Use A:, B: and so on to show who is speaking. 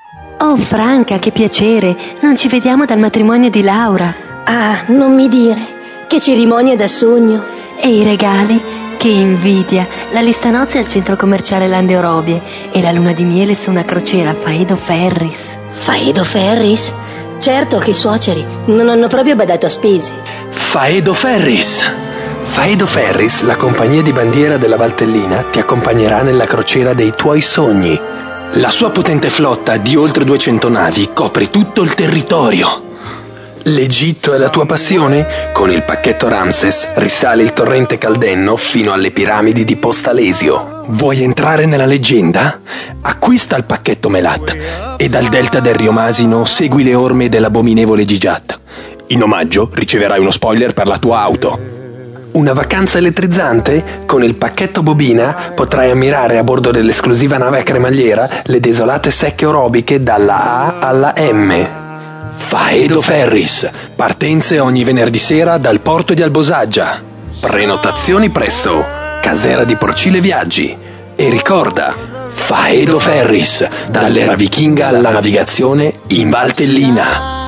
A: Oh Franca, che piacere! Non ci vediamo dal matrimonio di Laura.
B: Ah, non mi dire, che cerimonia da sogno.
A: E i regali? Che invidia! La lista nozze al centro commerciale Lande Orobie e la luna di miele su una crociera Faedo Ferris.
B: Faedo Ferris? Certo che i suoceri non hanno proprio badato a spese.
C: Faedo Ferris! Faedo Ferris, la compagnia di bandiera della Valtellina, ti accompagnerà nella crociera dei tuoi sogni. La sua potente flotta di oltre 200 navi copre tutto il territorio. L'Egitto è la tua passione? Con il pacchetto Ramses risale il torrente Caldenno fino alle piramidi di Postalesio. Vuoi entrare nella leggenda? Acquista il pacchetto Melat e dal delta del Rio Masino segui le orme dell'abominevole Gigiat. In omaggio riceverai uno spoiler per la tua auto. Una vacanza elettrizzante? Con il pacchetto Bobina potrai ammirare a bordo dell'esclusiva nave a cremagliera le desolate secche orobiche dalla A alla M. Faedo Ferris, partenze ogni venerdì sera dal porto di Albosaggia. Prenotazioni presso Casera di Porcile Viaggi. E ricorda, Faedo Ferris, dall'era vichinga alla navigazione in Valtellina.